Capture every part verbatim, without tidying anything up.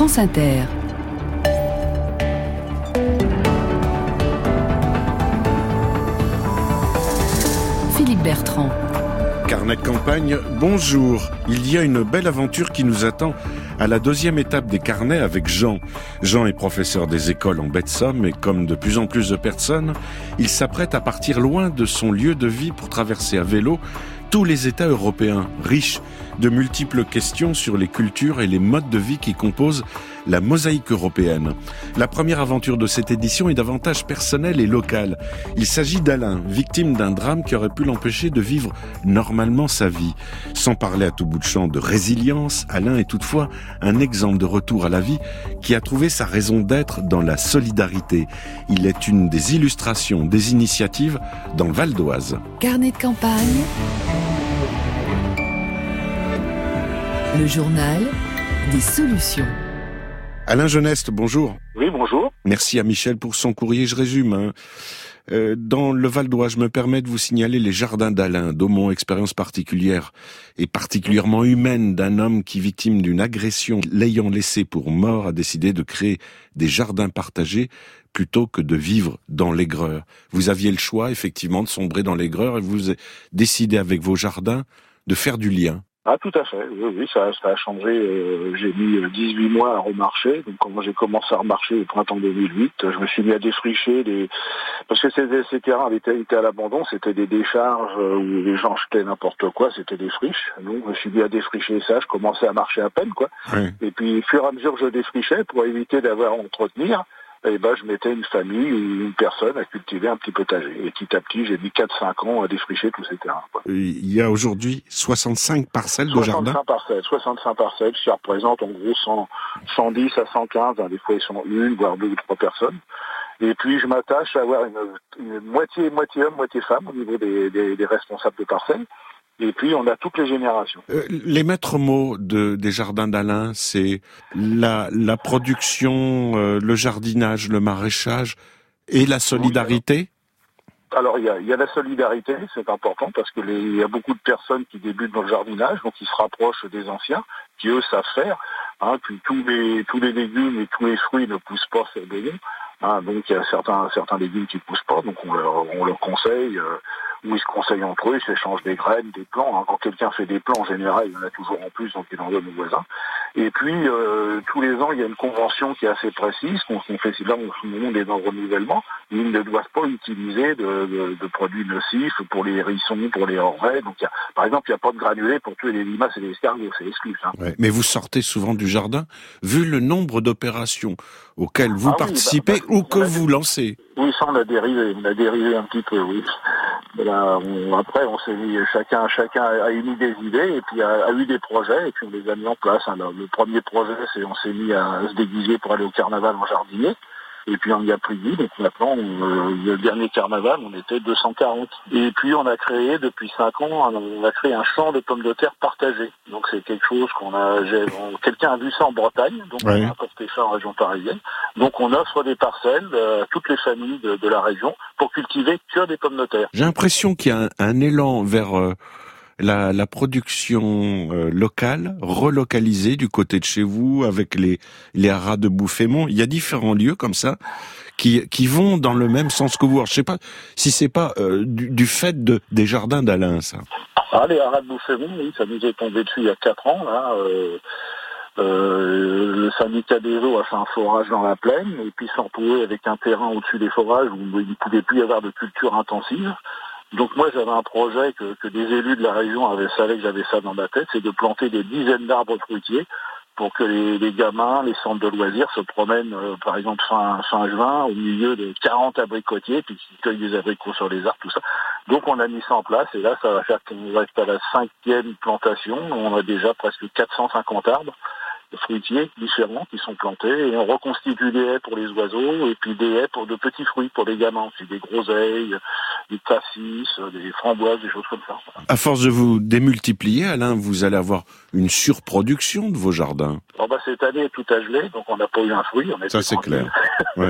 France Inter. Philippe Bertrand. Carnet de campagne, bonjour. Il y a une belle aventure qui nous attend à la deuxième étape des carnets avec Jean. Jean est professeur des écoles en baie de Somme et comme de plus en plus de personnes, il s'apprête à partir loin de son lieu de vie pour traverser à vélo tous les États européens, riches de multiples questions sur les cultures et les modes de vie qui composent la mosaïque européenne. La première aventure de cette édition est davantage personnelle et locale. Il s'agit d'Alain, victime d'un drame qui aurait pu l'empêcher de vivre normalement sa vie. Sans parler à tout bout de champ de résilience, Alain est toutefois un exemple de retour à la vie qui a trouvé sa raison d'être dans la solidarité. Il est une des illustrations des initiatives dans le Val d'Oise. Carnet de campagne. Le journal des solutions. Alain Geneste, bonjour. Oui, bonjour. Merci à Michel pour son courrier, je résume. Hein. Euh, dans le Val d'Oise, je me permets de vous signaler les jardins d'Alain, d'Aumont, expérience particulière et particulièrement humaine d'un homme qui, victime d'une agression l'ayant laissé pour mort, a décidé de créer des jardins partagés plutôt que de vivre dans l'aigreur. Vous aviez le choix, effectivement, de sombrer dans l'aigreur et vous avez décidé avec vos jardins de faire du lien. Ah, tout à fait. Oui, oui, ça, ça a changé. Euh, j'ai mis dix-huit mois à remarcher. Donc, quand j'ai commencé à remarcher au printemps deux mille huit, je me suis mis à défricher des, parce que ces, ces terrains étaient, étaient à l'abandon, c'était des décharges où les gens jetaient n'importe quoi, c'était des friches. Donc, je me suis mis à défricher ça, je commençais à marcher à peine, quoi. Oui. Et puis, au fur et à mesure que je défrichais, pour éviter d'avoir à entretenir, eh ben, je mettais une famille ou une personne à cultiver un petit potager. Et petit à petit, j'ai mis quatre cinq ans à défricher tous ces terrains, quoi. Il y a aujourd'hui soixante-cinq parcelles de jardin. soixante-cinq parcelles, soixante-cinq parcelles, qui représentent en gros cent, cent dix à cent quinze, hein, des fois ils sont une, voire deux ou trois personnes. Et puis je m'attache à avoir une, une moitié, moitié homme, moitié femme au niveau des, des, des responsables de parcelles. Et puis, on a toutes les générations. Euh, les maîtres mots de, des jardins d'Alain, c'est la, la production, euh, le jardinage, le maraîchage et la solidarité. Alors, il y a, il y a la solidarité, c'est important parce que les, il y a beaucoup de personnes qui débutent dans le jardinage, donc ils se rapprochent des anciens, qui eux savent faire. Hein, puis tous les tous les légumes et tous les fruits ne poussent pas ces légumes. Hein, donc il y a certains certains légumes qui poussent pas, donc on leur on leur conseille. Euh, où ils se conseillent entre eux, ils s'échangent des graines, des plants. Hein. Quand quelqu'un fait des plants, en général, il y en a toujours en plus, donc il en donne aux voisins. Et puis, euh, tous les ans, il y a une convention qui est assez précise, qu'on fait, là, on, on est dans le renouvellement. Ils ne doivent pas utiliser de, de, de produits nocifs pour les hérissons, pour les orvets. Donc, il y a, par exemple, il n'y a pas de granulés pour tuer les limaces et les escargots, c'est exclu. Hein. Ouais, mais vous sortez souvent du jardin, vu le nombre d'opérations auxquelles vous ah participez oui, bah, bah, ou que vous lancez. Oui, ça, on a dérivé, on a dérivé un petit peu, oui. Là, on, après, on s'est mis, chacun, chacun a émis des idées et puis a, a eu des projets et puis on les a mis en place. Hein. Le premier projet, c'est on s'est mis à se déguiser pour aller au carnaval en jardinier. Et puis on y a pris dix, donc maintenant, on, le dernier carnaval, on était deux cent quarante. Et puis on a créé, depuis cinq ans, on a créé un champ de pommes de terre partagé. Donc c'est quelque chose qu'on a, j'ai, on, quelqu'un a vu ça en Bretagne, donc ouais. On a apporté ça en région parisienne. Donc on offre des parcelles à toutes les familles de, de la région pour cultiver que des pommes de terre. J'ai l'impression qu'il y a un, un élan vers euh, la, la production euh, locale, relocalisée du côté de chez vous, avec les, les haras de Bouffémont. Il y a différents lieux comme ça qui, qui vont dans le même sens que vous. Alors, je sais pas si c'est pas euh, du, du fait de, des jardins d'Alain, ça. Ah, les haras de Bouffémont, oui, ça nous est tombé dessus il y a quatre ans, là. Euh... Euh, le syndicat des eaux a fait un forage dans la plaine et puis s'est retrouvé avec un terrain au-dessus des forages où il ne pouvait plus y avoir de culture intensive. Donc moi j'avais un projet que, que des élus de la région avaient savaient que j'avais ça dans ma tête, c'est de planter des dizaines d'arbres fruitiers pour que les, les gamins, les centres de loisirs se promènent euh, par exemple fin, fin juin au milieu de quarante abricotiers puis qu'ils cueillent des abricots sur les arbres, tout ça. Donc on a mis ça en place et là ça va faire qu'on reste à la cinquième plantation, on a déjà presque quatre cent cinquante arbres fruitiers différents qui sont plantés et on reconstitue des haies pour les oiseaux et puis des haies pour de petits fruits pour les gamins, c'est des groseilles, des cassis, des framboises, des choses comme ça. À force de vous démultiplier, Alain, vous allez avoir une surproduction de vos jardins. Alors bah, cette année tout a gelé, donc on n'a pas eu un fruit. On ça c'est clair. Oui.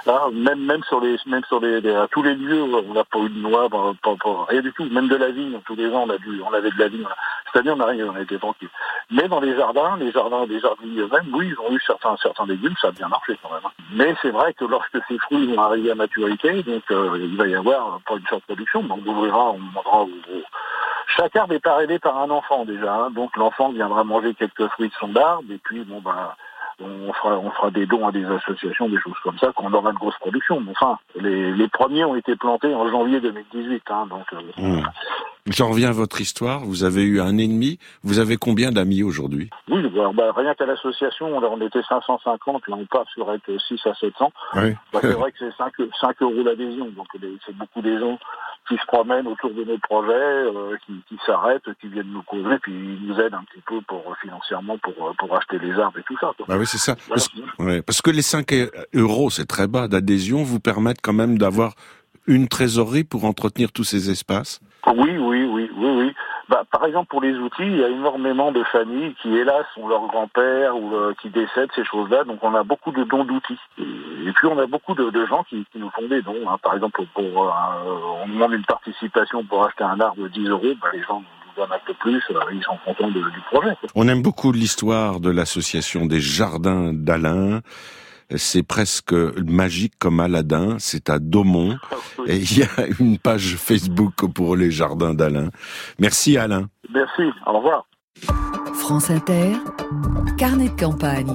Là, même même sur les même sur les, les à tous les lieux, on n'a pas eu de noix, pas, pas, pas, rien du tout. Même de la vigne, tous les ans on a dû, on avait de la vigne. Cette année on a rien, on a été tranquille. Mais dans les jardins, les jardins, les jardiniers eux-mêmes, oui, ils ont eu certains certains légumes, ça a bien marché quand même. Mais c'est vrai que lorsque ces fruits vont arriver à maturité, donc euh, il va y avoir pas une surproduction, donc on ouvrira, on demandera. Chaque arbre est arrivé par un enfant déjà, hein, donc l'enfant viendra manger quelques fruits de son arbre et puis bon ben. On fera, on fera des dons à des associations, des choses comme ça, quand on aura une grosse production. Mais enfin, les, les premiers ont été plantés en janvier deux mille dix-huit. Hein, donc, euh, mmh. J'en reviens à votre histoire. Vous avez eu un ennemi. Vous avez combien d'amis aujourd'hui? Oui, bah, bah, rien qu'à l'association, on, on était cinq cent cinquante. Là, on part sur être six à sept cents. Oui. Bah, c'est vrai que c'est cinq euros l'adhésion. Donc, c'est beaucoup des gens qui se promènent autour de nos projets, euh, qui, qui s'arrêtent, qui viennent nous causer, puis ils nous aident un petit peu pour financièrement pour pour acheter les arbres et tout ça. Quoi. Bah oui, c'est ça. Parce, ouais, parce que les cinq euros, c'est très bas d'adhésion, vous permettent quand même d'avoir une trésorerie pour entretenir tous ces espaces. Oui, oui, oui, oui, oui. Bah, par exemple, pour les outils, il y a énormément de familles qui, hélas, ont leur grand-père ou euh, qui décèdent, ces choses-là. Donc, on a beaucoup de dons d'outils. Et, et puis, on a beaucoup de, de gens qui, qui nous font des dons. Hein. Par exemple, pour, euh, on demande une participation pour acheter un arbre de dix euros. Bah, les gens nous donnent un peu plus. Euh, ils sont contents de, du projet. Quoi. On aime beaucoup l'histoire de l'association des Jardins d'Alain. C'est presque magique comme Aladdin, c'est à Daumont. Oui. Et il y a une page Facebook pour les Jardins d'Alain. Merci Alain. Merci, au revoir. France Inter, carnet de campagne.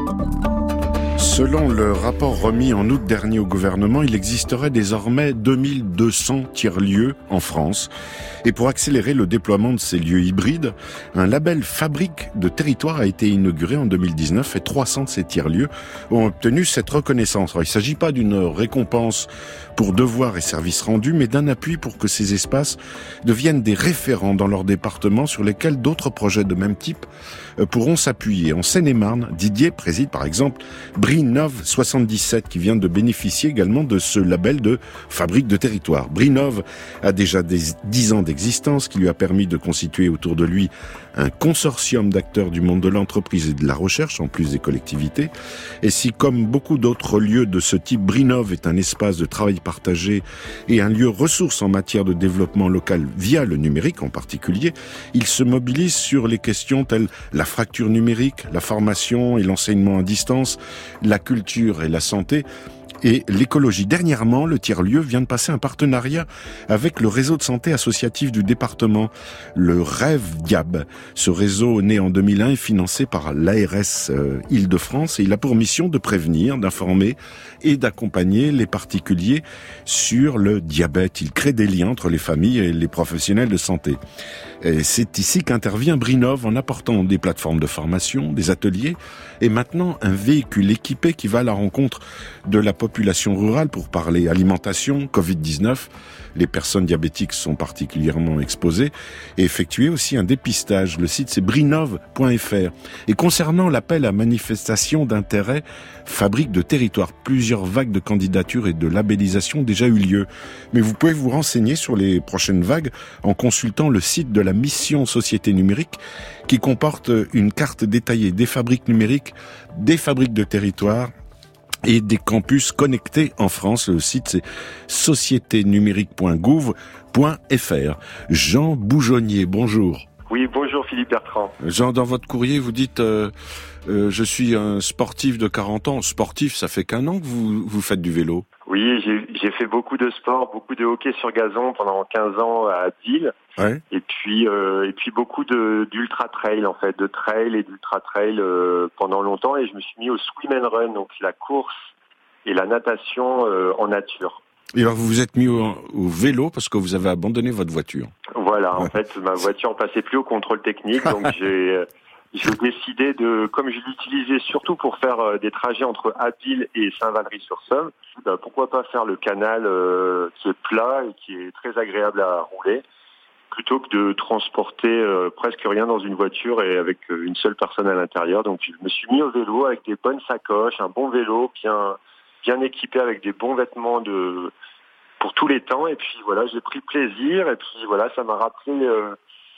Selon le rapport remis en août dernier au gouvernement, il existerait désormais deux mille deux cents tiers-lieux en France. Et pour accélérer le déploiement de ces lieux hybrides, un label Fabrique de territoire a été inauguré en deux mille dix-neuf et trois cents de ces tiers-lieux ont obtenu cette reconnaissance. Alors, il ne s'agit pas d'une récompense pour devoirs et services rendus, mais d'un appui pour que ces espaces deviennent des référents dans leur département sur lesquels d'autres projets de même type pourront s'appuyer. En Seine-et-Marne, Didier préside par exemple Brinov soixante-dix-sept qui vient de bénéficier également de ce label de Fabrique de territoire. Brinov a déjà des dix ans d'existence qui lui a permis de constituer autour de lui un consortium d'acteurs du monde de l'entreprise et de la recherche, en plus des collectivités. Et si, comme beaucoup d'autres lieux de ce type, Brinov est un espace de travail partagé et un lieu ressource en matière de développement local via le numérique en particulier, il se mobilise sur les questions telles la fracture numérique, la formation et l'enseignement à distance, la culture et la santé, et l'écologie. Dernièrement, le tiers-lieu vient de passer un partenariat avec le réseau de santé associatif du département, le Rêve Diab. Ce réseau, né en deux mille un, est financé par l'A R S euh, Île-de-France et il a pour mission de prévenir, d'informer et d'accompagner les particuliers sur le diabète. Il crée des liens entre les familles et les professionnels de santé. Et c'est ici qu'intervient Brinov en apportant des plateformes de formation, des ateliers et maintenant un véhicule équipé qui va à la rencontre de la population rurale pour parler alimentation, covid dix-neuf. Les personnes diabétiques sont particulièrement exposées et effectuer aussi un dépistage. Le site c'est brinov point f r. Et concernant l'appel à manifestation d'intérêt Fabrique de territoire, plusieurs vagues de candidatures et de labellisation ont déjà eu lieu. Mais vous pouvez vous renseigner sur les prochaines vagues en consultant le site de la mission Société numérique qui comporte une carte détaillée des fabriques numériques, des fabriques de territoire et des campus connectés en France. Le site, c'est société numérique point gouv point f r. Jean Boujonnier, bonjour. Oui, bonjour Philippe Bertrand. Jean, dans votre courrier, vous dites euh, euh, je suis un sportif de quarante ans. Sportif, ça fait qu'un an que vous, vous faites du vélo. Oui, j'ai, j'ai fait beaucoup de sport, beaucoup de hockey sur gazon pendant quinze ans à Abbeville. Ouais. Et puis euh, et puis beaucoup de d'ultra trail en fait, de trail et d'ultra trail euh, pendant longtemps. Et je me suis mis au swim and run, donc la course et la natation euh, en nature. Et alors vous vous êtes mis au, au vélo parce que vous avez abandonné votre voiture. Voilà, ouais. En fait ma voiture ne passait plus au contrôle technique, donc j'ai j'ai décidé de, comme je l'utilisais surtout pour faire euh, des trajets entre Abbeville et Saint-Valery-sur-Somme, bah, pourquoi pas faire le canal euh, qui est plat et qui est très agréable à rouler, plutôt que de transporter euh, presque rien dans une voiture et avec euh, une seule personne à l'intérieur. Donc je me suis mis au vélo avec des bonnes sacoches, un bon vélo bien bien équipé avec des bons vêtements de pour tous les temps. Et puis voilà, j'ai pris plaisir et puis voilà, ça m'a rappelé... Euh,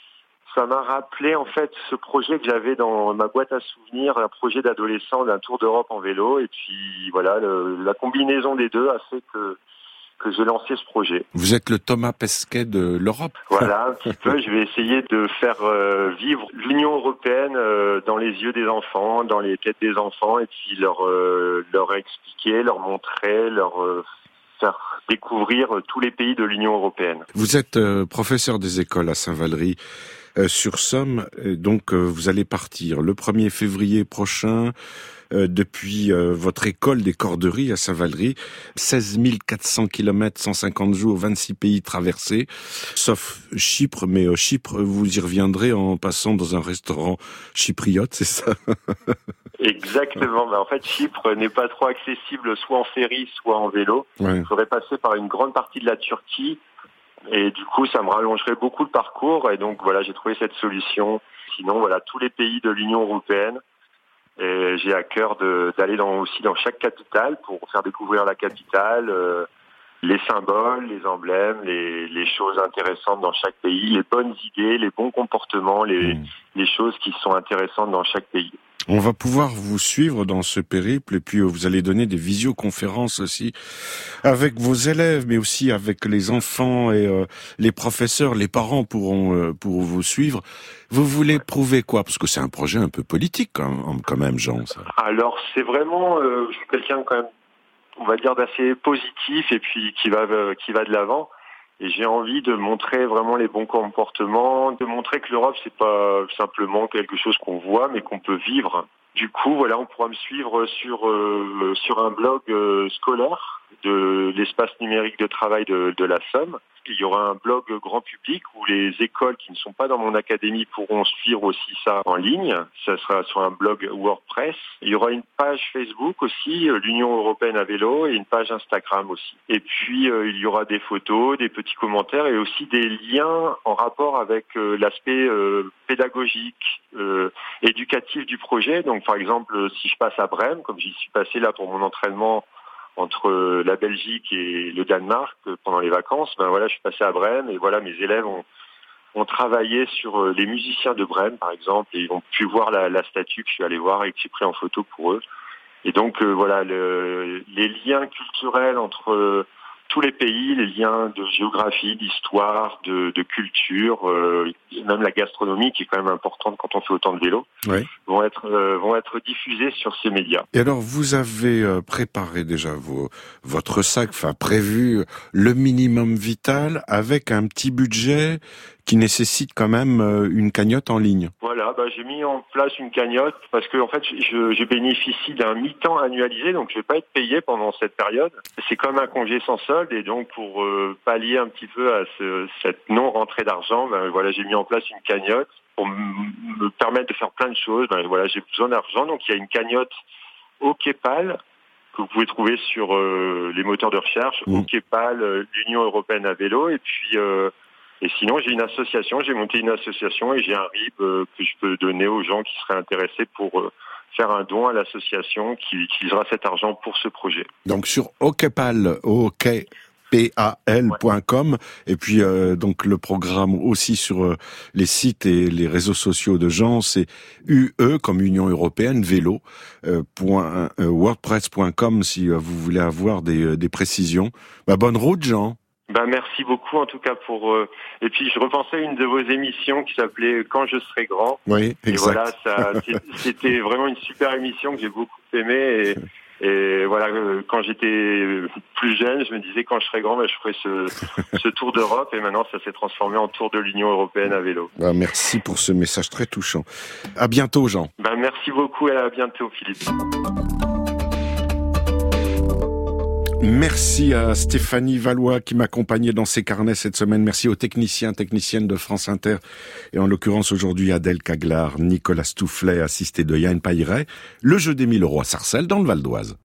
Ça m'a rappelé en fait ce projet que j'avais dans ma boîte à souvenirs, un projet d'adolescent d'un tour d'Europe en vélo. Et puis voilà, le, la combinaison des deux a fait que que j'ai lancé ce projet. Vous êtes le Thomas Pesquet de l'Europe. Voilà, un petit peu. Je vais essayer de faire euh, vivre l'Union européenne euh, dans les yeux des enfants, dans les têtes des enfants, et puis leur euh, leur expliquer, leur montrer, leur euh, faire découvrir euh, tous les pays de l'Union européenne. Vous êtes euh, professeur des écoles à Saint-Valery. Euh, sur Somme, euh, donc euh, vous allez partir le premier février prochain euh, depuis euh, votre école des corderies à Saint-Valery, seize mille quatre cents kilomètres, cent cinquante jours, vingt-six pays traversés, sauf Chypre, mais euh, Chypre, vous y reviendrez en passant dans un restaurant chypriote, c'est ça? Exactement. Bah, en fait, Chypre n'est pas trop accessible, soit en ferry, soit en vélo. Ouais. Il faudrait passer par une grande partie de la Turquie. Et du coup, ça me rallongerait beaucoup le parcours. Et donc, voilà, j'ai trouvé cette solution. Sinon, voilà, tous les pays de l'Union européenne. Et j'ai à cœur de, d'aller dans, aussi dans chaque capitale pour faire découvrir la capitale, euh, les symboles, les emblèmes, les, les choses intéressantes dans chaque pays, les bonnes idées, les bons comportements, les, mmh. les choses qui sont intéressantes dans chaque pays. On va pouvoir vous suivre dans ce périple et puis vous allez donner des visioconférences aussi avec vos élèves, mais aussi avec les enfants et euh, les professeurs, les parents pourront euh, pour vous suivre. Vous voulez prouver quoi? Parce que c'est un projet un peu politique quand, quand même, Jean. Ça. Alors c'est vraiment, euh, je suis quelqu'un quand même, on va dire d'assez positif et puis qui va euh, qui va de l'avant. Et j'ai envie de montrer vraiment les bons comportements, de montrer que l'Europe, c'est pas simplement quelque chose qu'on voit, mais qu'on peut vivre. Du coup, voilà, on pourra me suivre sur euh, sur un blog euh, scolaire de l'espace numérique de travail de, de la Somme. Il y aura un blog grand public où les écoles qui ne sont pas dans mon académie pourront suivre aussi ça en ligne. Ça sera sur un blog WordPress. Il y aura une page Facebook aussi, l'Union européenne à vélo, et une page Instagram aussi. Et puis, euh, il y aura des photos, des petits commentaires et aussi des liens en rapport avec euh, l'aspect euh, pédagogique, euh, éducatif du projet. Donc, par exemple, si je passe à Brême, comme j'y suis passé là pour mon entraînement entre la Belgique et le Danemark pendant les vacances, ben voilà, je suis passé à Brême et voilà, mes élèves ont, ont travaillé sur les musiciens de Brême, par exemple, et ils ont pu voir la, la statue que je suis allé voir et que j'ai pris en photo pour eux. Et donc, euh, voilà, le, les liens culturels entre euh, tous les pays, les liens de géographie, d'histoire, de, de culture, euh, même la gastronomie qui est quand même importante quand on fait autant de vélo, oui. vont être euh, vont être diffusés sur ces médias. Et alors, vous avez euh, préparé déjà vos, votre sac, enfin prévu le minimum vital avec un petit budget qui nécessite quand même euh, une cagnotte en ligne. Voilà, bah, j'ai mis en place une cagnotte parce que en fait, je, je bénéficie d'un mi-temps annualisé, donc je vais pas être payé pendant cette période. C'est comme un congé sans solde et donc pour euh, pallier un petit peu à ce, cette non-rentrée d'argent, ben voilà, j'ai mis en place une cagnotte pour m- me permettre de faire plein de choses. Ben voilà, j'ai besoin d'argent, donc il y a une cagnotte OKPAL que vous pouvez trouver sur euh, les moteurs de recherche, mmh. OKPAL, euh, l'Union européenne à vélo, et puis euh, et sinon j'ai une association, j'ai monté une association et j'ai un R I B euh, que je peux donner aux gens qui seraient intéressés pour euh, faire un don à l'association qui utilisera cet argent pour ce projet. Donc sur OKPAL, OK. P A L point com, ouais. Et puis euh, donc le programme aussi sur euh, les sites et les réseaux sociaux de Jean, c'est U E comme Union Européenne vélo euh, point, euh, wordpress point com si euh, vous voulez avoir des, euh, des précisions. Bah, bonne route Jean. Ben merci beaucoup en tout cas pour euh... et puis je repensais à une de vos émissions qui s'appelait Quand je serai grand. Oui, exact. Et voilà, ça c'était vraiment une super émission que j'ai beaucoup aimée et Et voilà, quand j'étais plus jeune, je me disais quand je serais grand, ben, je ferais ce, ce tour d'Europe. Et maintenant, ça s'est transformé en tour de l'Union européenne à vélo. Ben, merci pour ce message très touchant. À bientôt, Jean. Ben, merci beaucoup et à bientôt, Philippe. Merci à Stéphanie Valois qui m'accompagnait dans ses carnets cette semaine. Merci aux techniciens, techniciennes de France Inter. Et en l'occurrence aujourd'hui Adèle Caglar, Nicolas Stoufflet, assisté de Yann Pailleret. Le jeu des mille euros à Sarcelles dans le Val d'Oise.